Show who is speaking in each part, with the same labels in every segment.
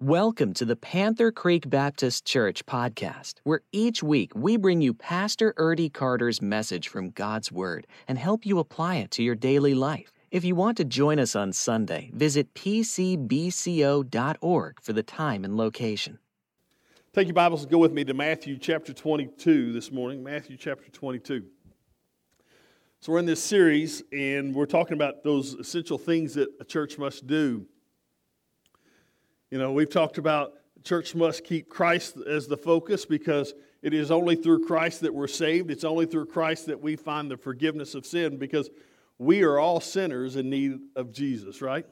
Speaker 1: Welcome to the Panther Creek Baptist Church podcast, where each week we bring you Pastor Erdy Carter's message from God's Word and help you apply it to your daily life. If you want to join us on Sunday, visit pcbco.org for the time and location.
Speaker 2: Take your Bibles and go with me to Matthew chapter 22 this morning. Matthew chapter 22. So we're in this series, and we're talking about those essential things that a church must do. You know, we've talked about church must keep Christ as the focus because it is only through Christ that we're saved. It's only through Christ that we find the forgiveness of sin because we are all sinners in need of Jesus, right?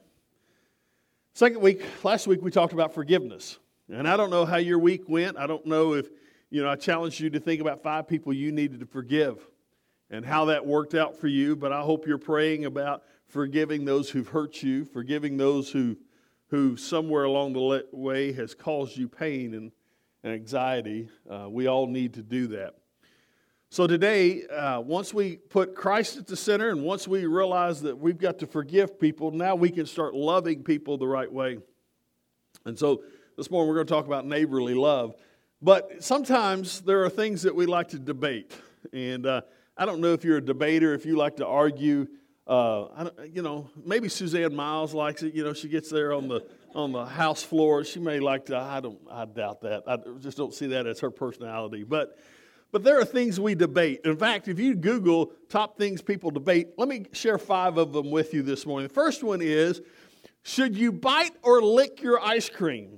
Speaker 2: Last week we talked about forgiveness. And I don't know how your week went. I don't know if, I challenged you to think about 5 people you needed to forgive and how that worked out for you. But I hope you're praying about forgiving those who've hurt you, forgiving those who somewhere along the way has caused you pain and anxiety. We all need to do that. So today, once we put Christ at the center and once we realize that we've got to forgive people, now we can start loving people the right way. And so this morning we're going to talk about neighborly love. But sometimes there are things that we like to debate. And I don't know if you're a debater, if you like to argue. Maybe Suzanne Miles likes it. She gets there on the house floor. She may like to. I doubt that. I just don't see that as her personality. But there are things we debate. In fact, if you Google top things people debate, let me share 5 of them with you this morning. The first one is, should you bite or lick your ice cream?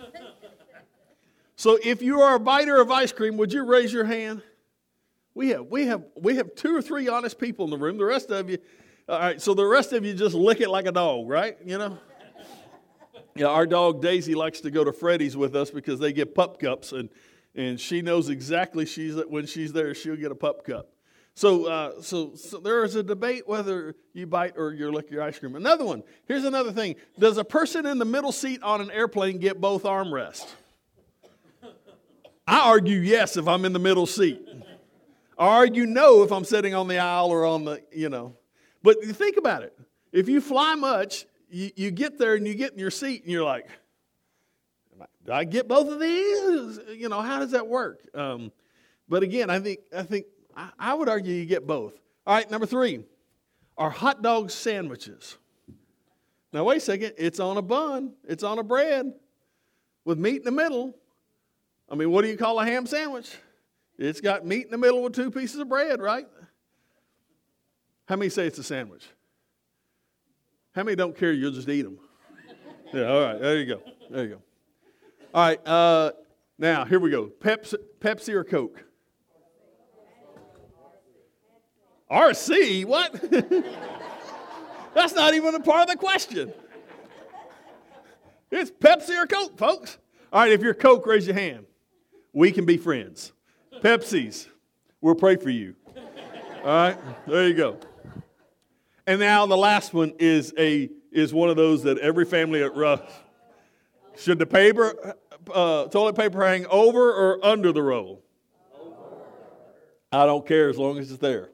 Speaker 2: So if you are a biter of ice cream, would you raise your hand? We have 2 or 3 honest people in the room. The rest of you. All right, so the rest of you just lick it like a dog, right? Yeah, our dog Daisy likes to go to Freddy's with us because they get pup cups, and she knows exactly when she's there, she'll get a pup cup. So there is a debate whether you bite or you lick your ice cream. Another one, here's another thing. Does a person in the middle seat on an airplane get both armrests? I argue yes if I'm in the middle seat. I argue no if I'm sitting on the aisle or on the, But you think about it. If you fly much, you get there and you get in your seat and you're like, do I get both of these? How does that work? But again, I think I would argue you get both. All right, number 3, are hot dog sandwiches. Now, wait a second. It's on a bun. It's on a bread with meat in the middle. I mean, what do you call a ham sandwich? It's got meat in the middle with 2 pieces of bread, right? How many say it's a sandwich? How many don't care? You'll just eat them. Yeah, all right. There you go. All right. Now, here we go. Pepsi or Coke? RC? What? That's not even a part of the question. It's Pepsi or Coke, folks. All right, if you're Coke, raise your hand. We can be friends. Pepsi's, we'll pray for you. All right, there you go. And now the last one is one of those that every family at Russ. Should the toilet paper hang over or under the roll? I don't care as long as it's there.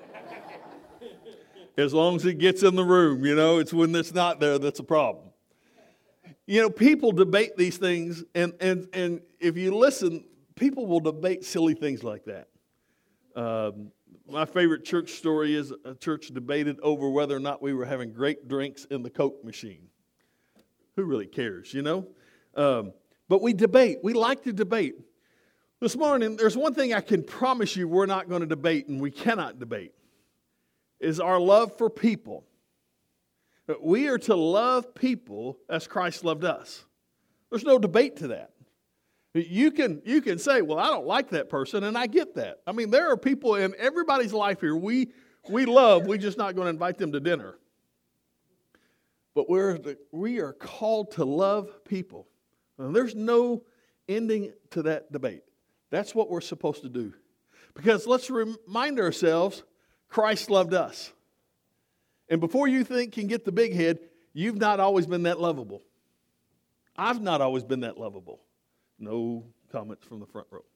Speaker 2: As long as it gets in the room, it's when it's not there that's a problem. People debate these things, and if you listen, people will debate silly things like that. My favorite church story is a church debated over whether or not we were having great drinks in the Coke machine. Who really cares, But we debate. We like to debate. This morning, there's one thing I can promise you we're not going to debate, and we cannot debate, is our love for people. We are to love people as Christ loved us. There's no debate to that. You can say, well, I don't like that person, and I get that. I mean, there are people in everybody's life here we love, we're just not going to invite them to dinner. But we are called to love people. Now, there's no ending to that debate. That's what we're supposed to do. Because let's remind ourselves, Christ loved us. And before you can get the big head, you've not always been that lovable. I've not always been that lovable. No comments from the front row.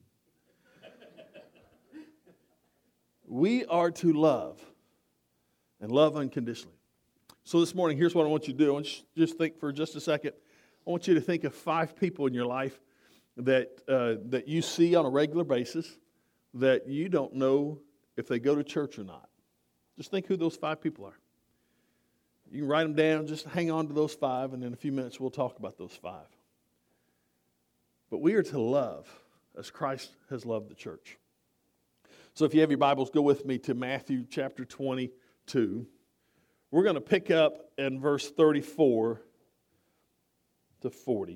Speaker 2: We are to love and love unconditionally. So this morning, here's what I want you to do. I want you to just think for just a second I want you to think of 5 people in your life that you see on a regular basis that you don't know if they go to church or not. Just think who those 5 people are. You can write them down, just hang on to those 5, and in a few minutes we'll talk about those 5. But we are to love as Christ has loved the church. So if you have your Bibles, go with me to Matthew chapter 22. We're going to pick up in verse 34 to 40.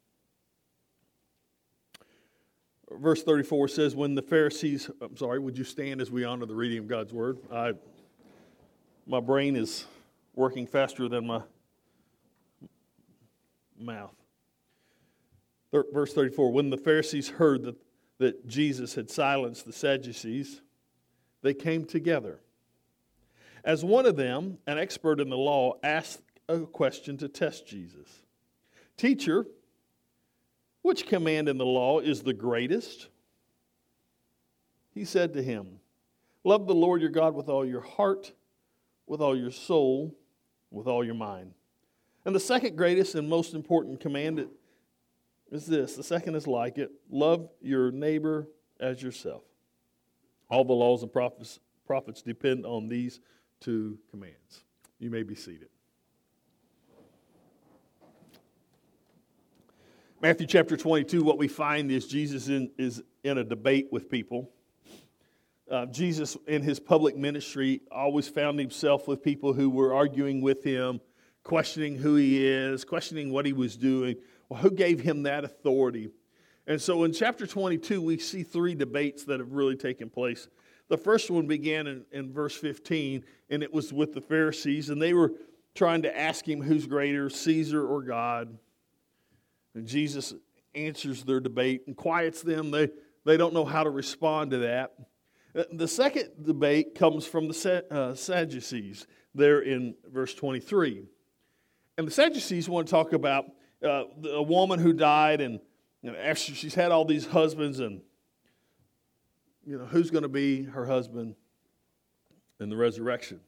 Speaker 2: Verse 34 says, when the Pharisees, would you stand as we honor the reading of God's Word? My brain is working faster than my mouth. Verse 34, when the Pharisees heard that Jesus had silenced the Sadducees, they came together. As one of them, an expert in the law, asked a question to test Jesus. Teacher, which command in the law is the greatest? He said to him, love the Lord your God with all your heart, with all your soul, with all your mind. And the second greatest and most important command is this. The second is like it. Love your neighbor as yourself. All the laws and prophets depend on these 2 commands. You may be seated. Matthew chapter 22, what we find is Jesus is in a debate with people. Jesus, in his public ministry, always found himself with people who were arguing with him, questioning who he is, questioning what he was doing. Well, who gave him that authority? And so in chapter 22, we see 3 debates that have really taken place. The first one began in verse 15, and it was with the Pharisees, and they were trying to ask him who's greater, Caesar or God. And Jesus answers their debate and quiets them. They don't know how to respond to that. The second debate comes from the Sadducees there in verse 23. And the Sadducees want to talk about a woman who died, and after she's had all these husbands, and who's going to be her husband in the resurrection.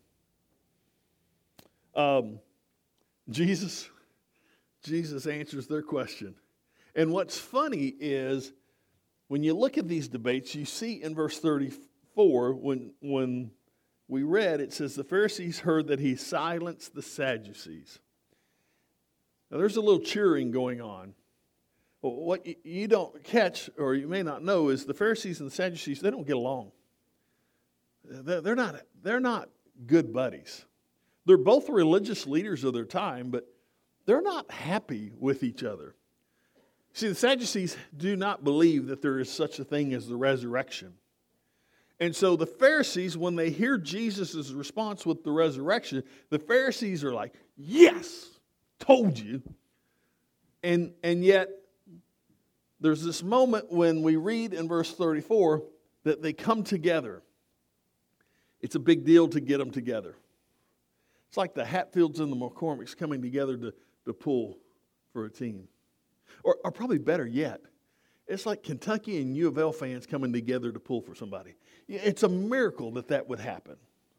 Speaker 2: Jesus answers their question. And what's funny is when you look at these debates, you see in verse 34, when we read, it says, the Pharisees heard that he silenced the Sadducees. Now, there's a little cheering going on. What you don't catch, or you may not know, is the Pharisees and the Sadducees, they don't get along. They're not good buddies. They're both religious leaders of their time, but they're not happy with each other. See, the Sadducees do not believe that there is such a thing as the resurrection. And so the Pharisees, when they hear Jesus' response with the resurrection, the Pharisees are like, yes, told you. And yet, there's this moment when we read in verse 34 that they come together. It's a big deal to get them together. It's like the Hatfields and the McCormicks coming together to pull for a team. Or probably better yet, it's like Kentucky and U of L fans coming together to pull for somebody. It's a miracle that would happen.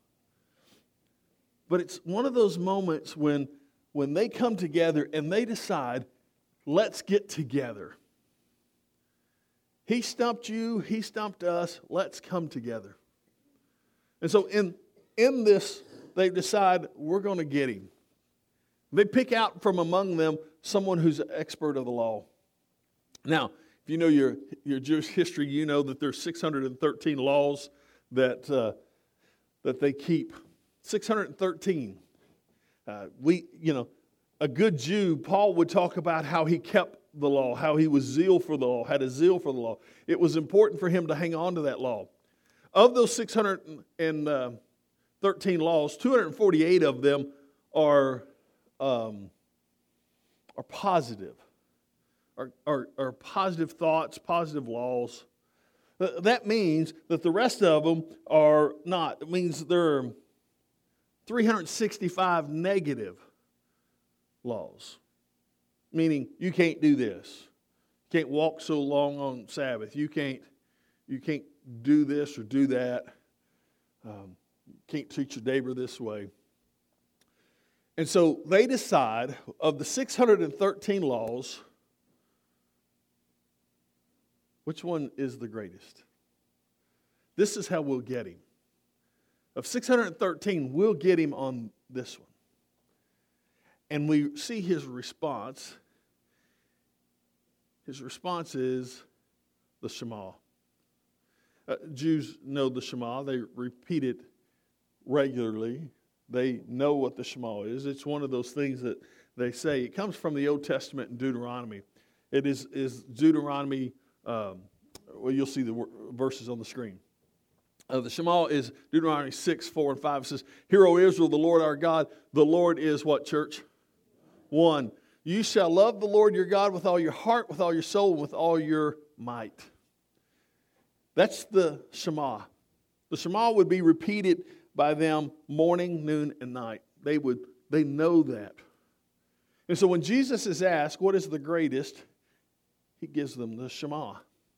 Speaker 2: But it's one of those moments when they come together and they decide, let's get together. He stumped you, he stumped us, let's come together. And so in this, they decide, we're going to get him. They pick out from among them someone who's an expert of the law. Now, if you know your Jewish history, you know that there's 613 laws that they keep. 613. A good Jew, Paul would talk about how he kept the law, how he was zeal for the law, had a zeal for the law. It was important for him to hang on to that law. Of those 613 laws, 248 of them are positive, are positive thoughts, positive laws. That means that the rest of them are not. It means there are 365 negative laws, meaning you can't do this. You can't walk so long on Sabbath. You can't do this or do that. You can't treat your neighbor this way. And so they decide, of the 613 laws, which one is the greatest? This is how we'll get him. Of 613, we'll get him on this one. And we see his response. His response is the Shema. Jews know the Shema. They repeat it regularly. They know what the Shema is. It's one of those things that they say. It comes from the Old Testament in Deuteronomy. It is Deuteronomy, you'll see the verses on the screen. The Shema is Deuteronomy 6, 4, and 5. It says, "Hear, O Israel, the Lord our God, the Lord is" what, church? One. "You shall love the Lord your God with all your heart, with all your soul, and with all your might." That's the Shema. The Shema would be repeated by them morning, noon, and night. They know that. And so when Jesus is asked, what is the greatest? He gives them the Shema.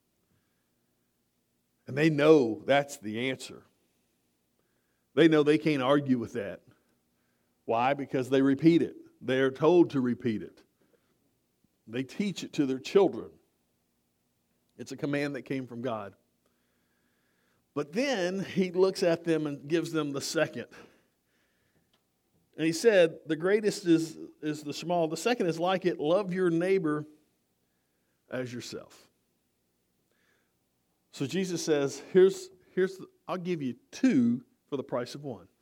Speaker 2: And they know that's the answer. They know they can't argue with that. Why? Because they repeat it. They are told to repeat it. They teach it to their children. It's a command that came from God. But then he looks at them and gives them the second. And he said, the greatest is the Shema. The second is like it, love your neighbor as yourself. So Jesus says, I'll give you two for the price of one.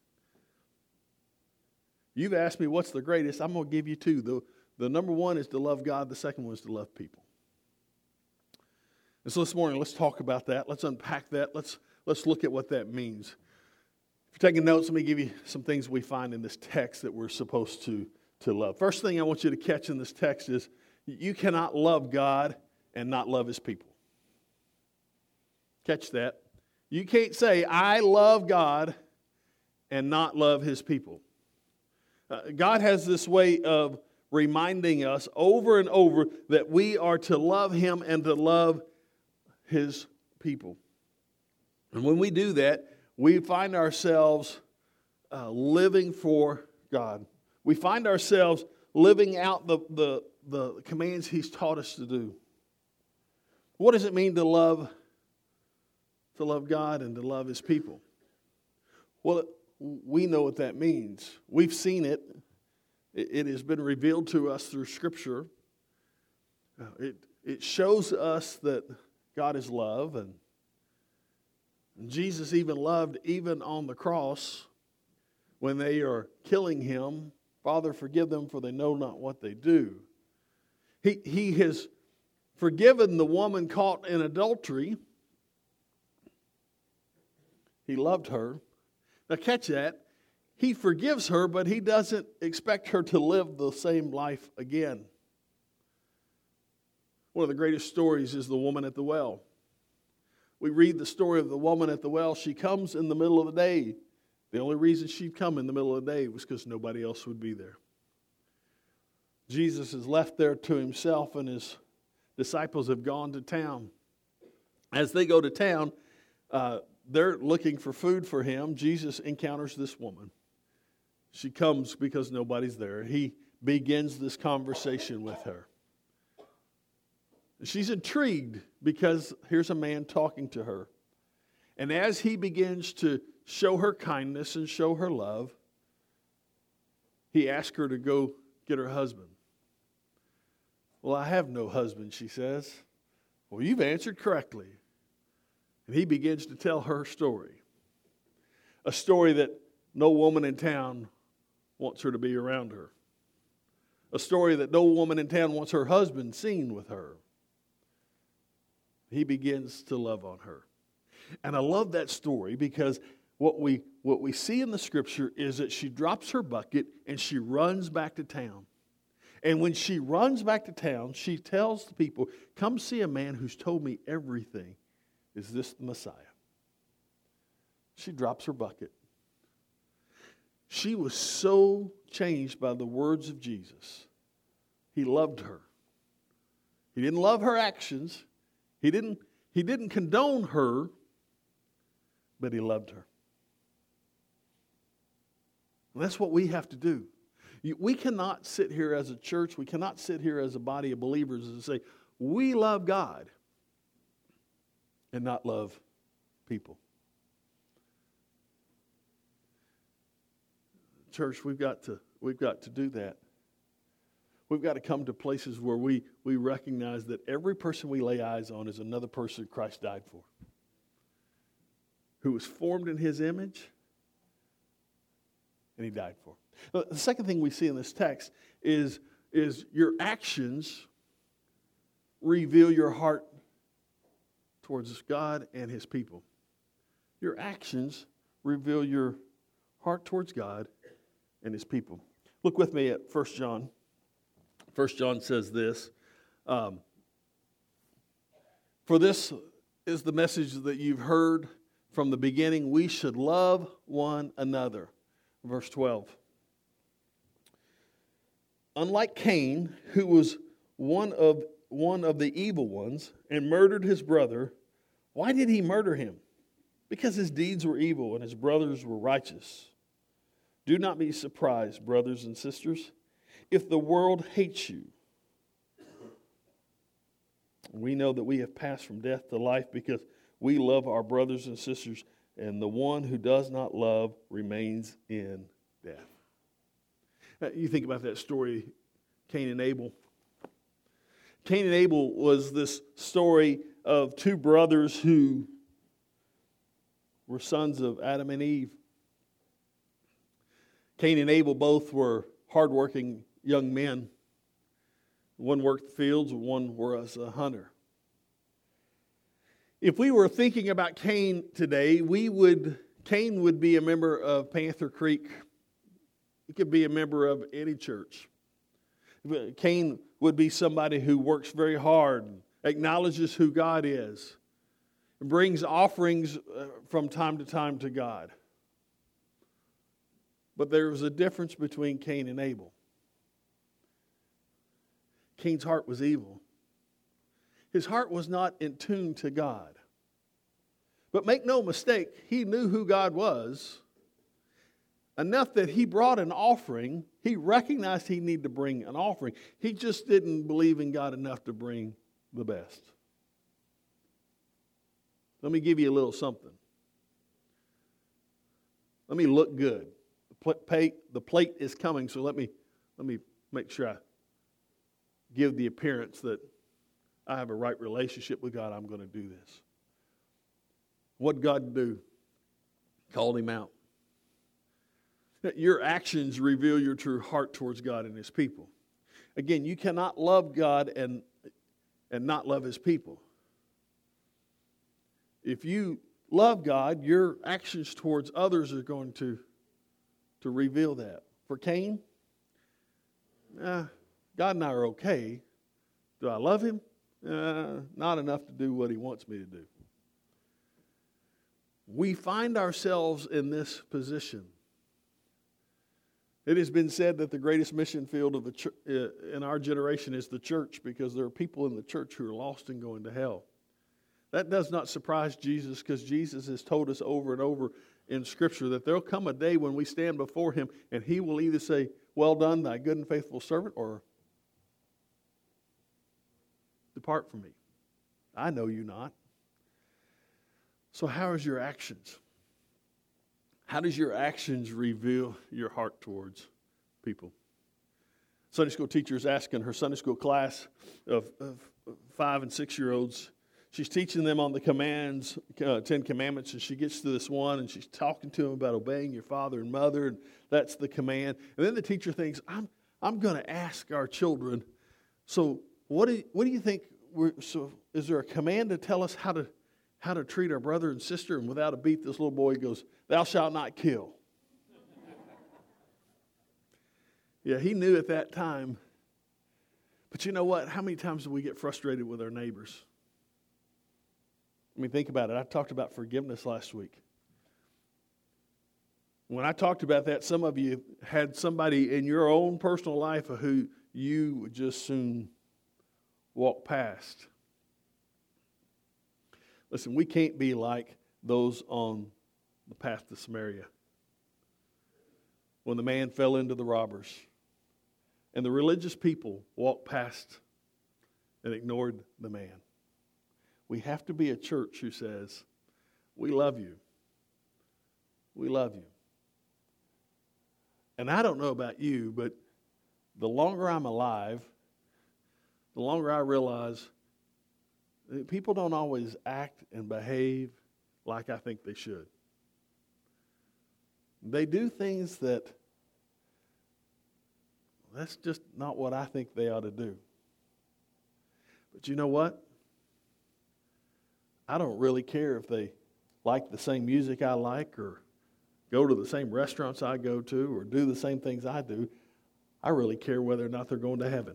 Speaker 2: You've asked me what's the greatest. I'm going to give you two. The number one is to love God. The second one is to love people. And so this morning, let's talk about that. Let's unpack that. Let's look at what that means. If you're taking notes, let me give you some things we find in this text that we're supposed to love. First thing I want you to catch in this text is you cannot love God and not love His people. Catch that. You can't say, I love God and not love His people. God has this way of reminding us over and over that we are to love Him and to love His people. And when we do that, we find ourselves living for God. We find ourselves living out the commands He's taught us to do. What does it mean to love God and to love His people? Well, we know what that means. We've seen it. It has been revealed to us through Scripture. It shows us that God is love, and Jesus even loved, even on the cross, when they are killing Him. Father, forgive them, for they know not what they do. He has forgiven the woman caught in adultery. He loved her. Now catch that. He forgives her, but He doesn't expect her to live the same life again. One of the greatest stories is the woman at the well. We read the story of the woman at the well. She comes in the middle of the day. The only reason she'd come in the middle of the day was because nobody else would be there. Jesus is left there to Himself, and His disciples have gone to town. As they go to town, they're looking for food for Him. Jesus encounters this woman. She comes because nobody's there. He begins this conversation with her. She's intrigued because here's a man talking to her. And as he begins to show her kindness and show her love, he asks her to go get her husband. Well, I have no husband, she says. Well, you've answered correctly. And he begins to tell her story. A story that no woman in town wants her to be around her. A story that no woman in town wants her husband seen with her. He begins to love on her. And I love that story because what we see in the Scripture is that she drops her bucket and she runs back to town. And when she runs back to town, she tells the people, come see a man who's told me everything. Is this the Messiah? She drops her bucket. She was so changed by the words of Jesus. He loved her. He didn't love her actions. He didn't condone her, but He loved her. And that's what we have to do. We cannot sit here as a church, we cannot sit here as a body of believers and say, we love God and not love people. Church, we've got to do that. We've got to come to places where we recognize that every person we lay eyes on is another person Christ died for, who was formed in His image, and He died for. The second thing we see in this text is your actions reveal your heart towards God and His people. Your actions reveal your heart towards God and His people. Look with me at 1 John. 1 John says this, for this is the message that you've heard from the beginning. We should love one another. Verse 12. Unlike Cain, who was one of the evil ones and murdered his brother, why did he murder him? Because his deeds were evil and his brothers were righteous. Do not be surprised, brothers and sisters, if the world hates you. We know that we have passed from death to life because we love our brothers and sisters, and the one who does not love remains in death. You think about that story, Cain and Abel. Cain and Abel was this story of two brothers who were sons of Adam and Eve. Cain and Abel both were hardworking young men. One worked the fields, one was a hunter. If we were thinking about Cain today, Cain would be a member of Panther Creek. He could be a member of any church. Cain would be somebody who works very hard, acknowledges who God is, and brings offerings from time to time to God. But there was a difference between Cain and Abel. Cain's heart was evil. His heart was not in tune to God. But make no mistake, he knew who God was enough that he brought an offering. He recognized he needed to bring an offering. He just didn't believe in God enough to bring the best. Let me give you a little something. Let me look good. The plate is coming, so let me make sure I give the appearance that I have a right relationship with God. I'm going to do this. What did God do? Called him out. Your actions reveal your true heart towards God and His people. Again, you cannot love God and not love His people. If you love God, your actions towards others are going to reveal that. For Cain, God and I are okay. Do I love Him? Not enough to do what He wants me to do. We find ourselves in this position. It has been said that the greatest mission field of in our generation is the church, because there are people in the church who are lost and going to hell. That does not surprise Jesus, because Jesus has told us over and over in Scripture that there will come a day when we stand before Him and He will either say, "Well done, thy good and faithful servant," or "Depart from me. I know you not." So how is your actions? How does your actions reveal your heart towards people? Sunday school teacher is asking her Sunday school class of 5 and 6-year-olds. She's teaching them on the commands, 10 commandments, and she gets to this one, and she's talking to them about obeying your father and mother, and that's the command. And then the teacher thinks, I'm going to ask our children, so what do you think? So is there a command to tell us how to treat our brother and sister? And without a beat, this little boy goes, "Thou shalt not kill." Yeah, he knew at that time. But you know what? How many times do we get frustrated with our neighbors? I mean, think about it. I talked about forgiveness last week. When I talked about that, some of you had somebody in your own personal life who you would just soon walk past. Listen, we can't be like those on the path to Samaria. When the man fell into the robbers, And the religious people walked past and ignored the man. We have to be a church who says, we love you. We love you. And I don't know about you, but the longer I'm alive, the longer I realize that people don't always act and behave like I think they should. They do things that's just not what I think they ought to do. But you know what? I don't really care if they like the same music I like or go to the same restaurants I go to or do the same things I do. I really care whether or not they're going to heaven.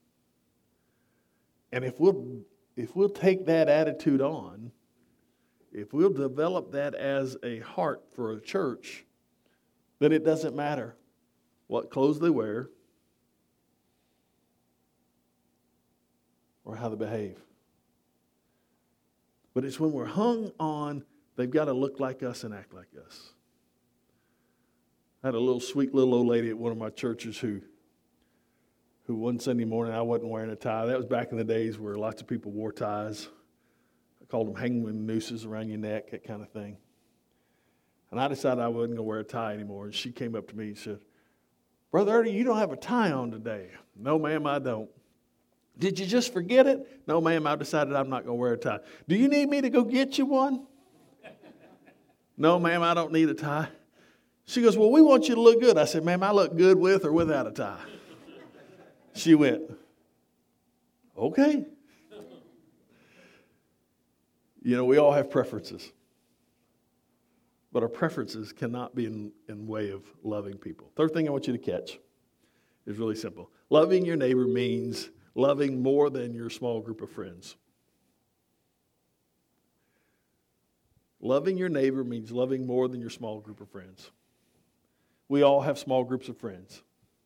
Speaker 2: And if we'll take that attitude on, if we'll develop that as a heart for a church, then it doesn't matter what clothes they wear or how they behave. But it's when we're hung on, they've got to look like us and act like us. I had a sweet little old lady at one of my churches who one Sunday morning I wasn't wearing a tie. That was back in the days where lots of people wore ties. I called them hanging nooses around your neck, that kind of thing. And I decided I wasn't going to wear a tie anymore. And she came up to me and said, "Brother Ernie, you don't have a tie on today." "No, ma'am, I don't." "Did you just forget it?" "No, ma'am, I decided I'm not going to wear a tie." "Do you need me to go get you one?" "No, ma'am, I don't need a tie." She goes, "Well, we want you to look good." I said, "Ma'am, I look good with or without a tie." She went, "Okay." You know, we all have preferences. But our preferences cannot be in way of loving people. Third thing I want you to catch is really simple. Loving your neighbor means loving more than your small group of friends. Loving your neighbor means loving more than your small group of friends. We all have small groups of friends.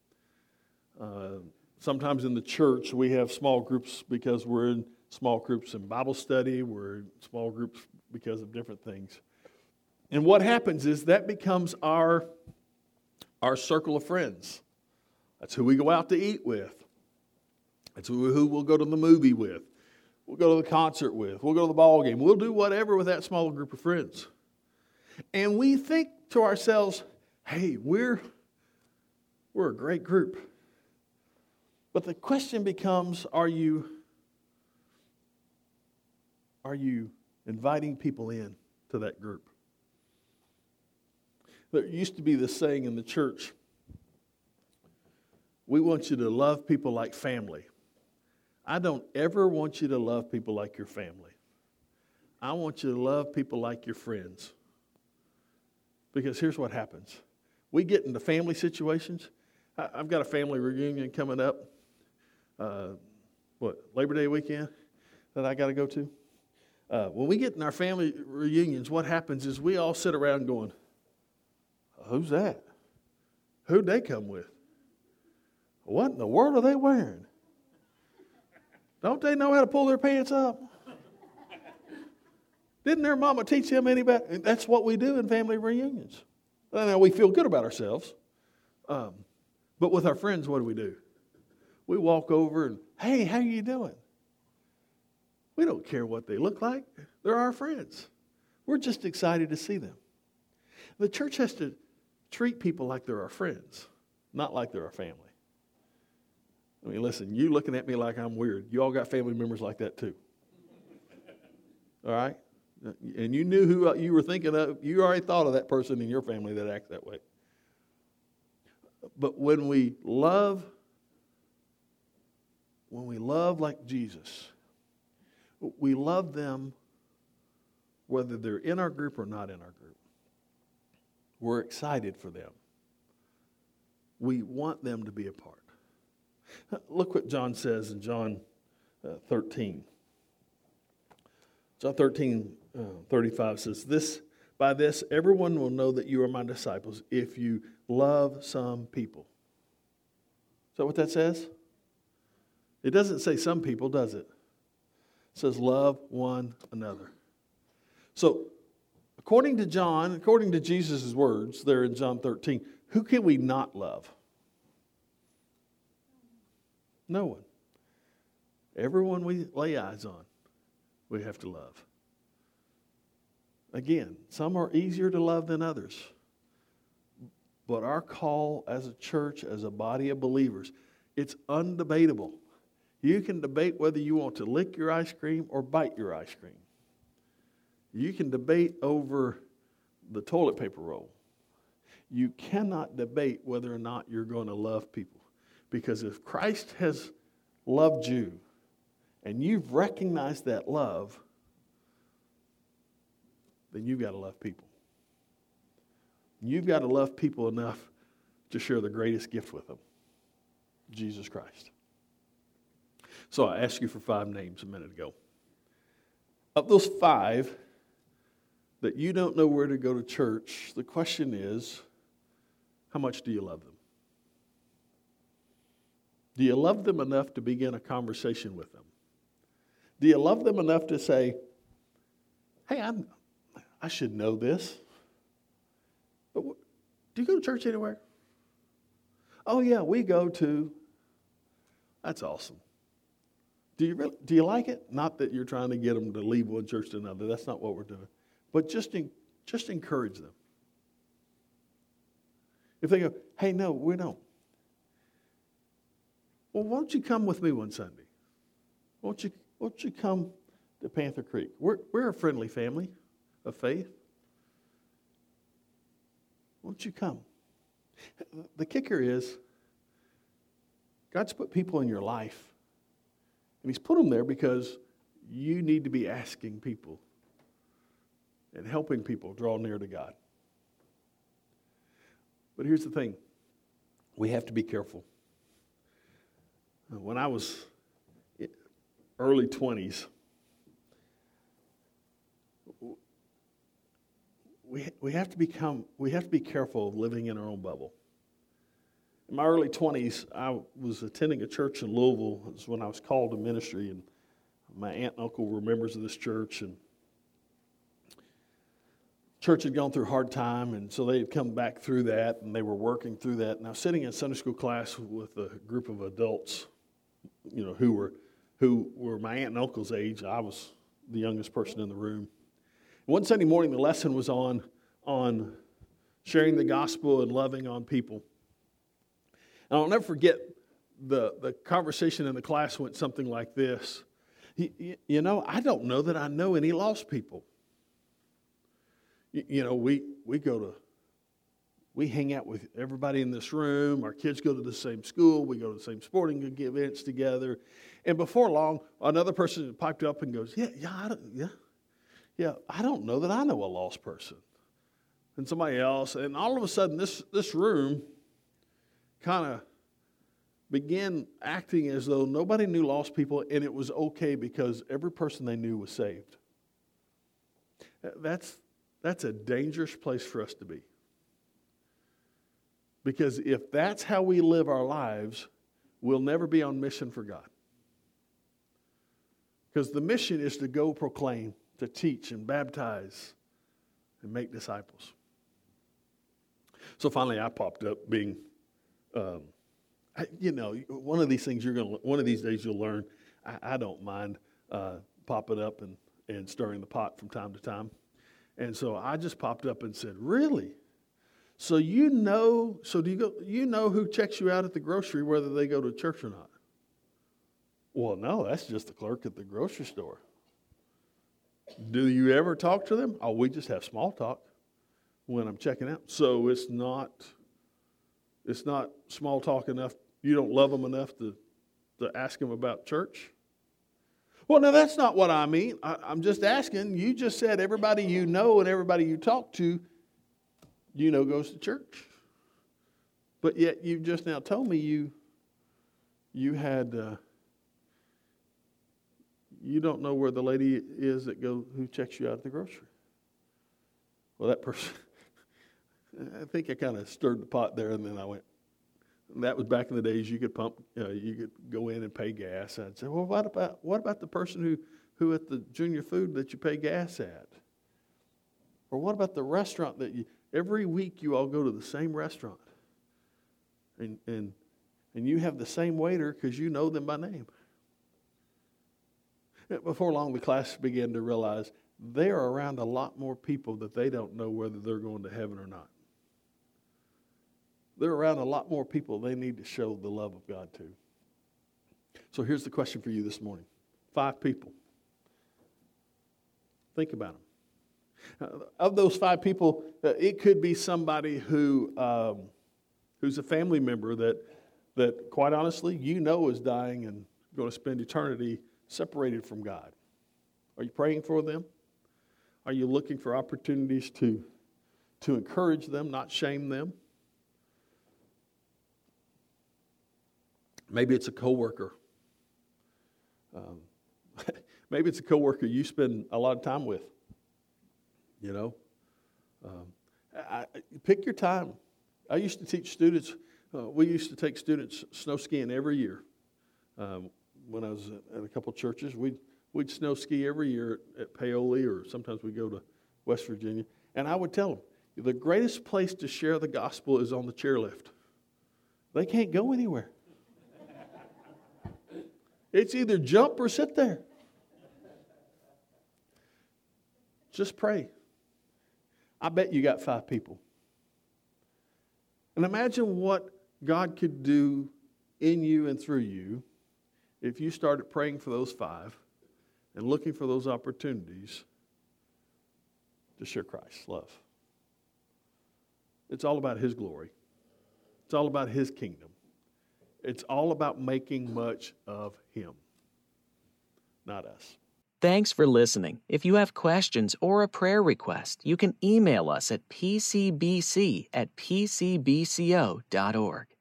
Speaker 2: Sometimes in the church we have small groups because we're in small groups in Bible study. We're in small groups because of different things. And what happens is that becomes our circle of friends. That's who we go out to eat with. That's who we'll go to the movie with. We'll go to the concert with. We'll go to the ball game. We'll do whatever with that small group of friends. And we think to ourselves, hey, we're a great group. But the question becomes, are you inviting people in to that group? There used to be this saying in the church, we want you to love people like family. I don't ever want you to love people like your family. I want you to love people like your friends. Because here's what happens. We get into family situations. I've got a family reunion coming up, Labor Day weekend that I got to go to. When we get in our family reunions, what happens is we all sit around going, who's that? Who'd they come with? What in the world are they wearing? Don't they know how to pull their pants up? Didn't their mama teach them any better? That's what we do in family reunions. Now, we feel good about ourselves. But with our friends, what do? We walk over and, hey, how you doing? We don't care what they look like. They're our friends. We're just excited to see them. The church has to treat people like they're our friends, not like they're our family. I mean, listen, you looking at me like I'm weird. You all got family members like that too. All right? And you knew who you were thinking of. You already thought of that person in your family that acts that way. But when we love like Jesus, we love them whether they're in our group or not in our group. We're excited for them. We want them to be a part. Look what John says in John 13. John 13:35 says, by this everyone will know that you are my disciples if you love some people. Is that what that says? It doesn't say some people, does it? It says love one another. So, according to Jesus' words there in John 13, who can we not love? No one. Everyone we lay eyes on, we have to love. Again, some are easier to love than others. But our call as a church, as a body of believers, it's undebatable. You can debate whether you want to lick your ice cream or bite your ice cream. You can debate over the toilet paper roll. You cannot debate whether or not you're going to love people. Because if Christ has loved you and you've recognized that love, then you've got to love people. You've got to love people enough to share the greatest gift with them, Jesus Christ. So I asked you for 5 names a minute ago. Of those 5 that you don't know where to go to church, the question is, how much do you love them? Do you love them enough to begin a conversation with them? Do you love them enough to say, hey, I should know this. But do you go to church anywhere? Oh, yeah, we go to. That's awesome. Do you like it? Not that you're trying to get them to leave one church to another. That's not what we're doing. But just encourage them. If they go, hey, no, we don't. Well, won't you come with me one Sunday? Won't you come to Panther Creek? We're a friendly family of faith. Won't you come? The kicker is, God's put people in your life. And He's put them there because you need to be asking people and helping people draw near to God. But here's the thing. We have to be careful. When I was early 20s, we have to be careful of living in our own bubble. In my early 20s, I was attending a church in Louisville. It was when I was called to ministry, and my aunt and uncle were members of this church, and church had gone through a hard time, and so they had come back through that, and they were working through that. And I was sitting in Sunday school class with a group of adults, who were my aunt and uncle's age. I was the youngest person in the room. One Sunday morning, the lesson was on sharing the gospel and loving on people. And I'll never forget the conversation in the class went something like this. I don't know that I know any lost people. We hang out with everybody in this room. Our kids go to the same school. We go to the same sporting events together. And before long, another person piped up and goes, I don't know that I know a lost person. And somebody else. And all of a sudden, this room kind of began acting as though nobody knew lost people, and it was okay because every person they knew was saved. That's a dangerous place for us to be. Because if that's how we live our lives, we'll never be on mission for God. Because the mission is to go proclaim, to teach and baptize and make disciples. So finally I popped up being, one of these things one of these days you'll learn, I don't mind popping up and stirring the pot from time to time. And so I just popped up and said, really? So do you know who checks you out at the grocery, whether they go to church or not? Well, no, that's just the clerk at the grocery store. Do you ever talk to them? Oh, we just have small talk when I'm checking out. So it's not small talk enough. You don't love them enough to ask them about church? Well, no, that's not what I mean. I'm just asking. You just said everybody you know and everybody you talk to, goes to church. But yet you just now told me you had... you don't know where the lady is who checks you out at the grocery. Well, that person, I think I kind of stirred the pot there, and then I went. And that was back in the days you could you could go in and pay gas. I'd say, well, what about the person who at the junior food that you pay gas at? Or what about the restaurant that every week you all go to the same restaurant? And And you have the same waiter because you know them by name. Before long, the class began to realize they are around a lot more people that they don't know whether they're going to heaven or not. They're around a lot more people they need to show the love of God to. So here's the question for you this morning. 5 people. Think about them. Of those 5 people, it could be somebody who's a family member that quite honestly, you know is dying and going to spend eternity separated from God. Are you praying for them? Are you looking for opportunities to encourage them, not shame them? Maybe it's a coworker. Maybe it's a coworker you spend a lot of time with. You know, pick your time. I used to teach students. We used to take students snow skiing every year. When I was at a couple churches, we'd snow ski every year at Paoli, or sometimes we'd go to West Virginia. And I would tell them, the greatest place to share the gospel is on the chairlift. They can't go anywhere. It's either jump or sit there. Just pray. I bet you got 5 people. And imagine what God could do in you and through you if you started praying for those 5 and looking for those opportunities to share Christ's love. It's all about His glory. It's all about His kingdom. It's all about making much of Him, not us.
Speaker 1: Thanks for listening. If you have questions or a prayer request, you can email us at pcbc@pcbco.org.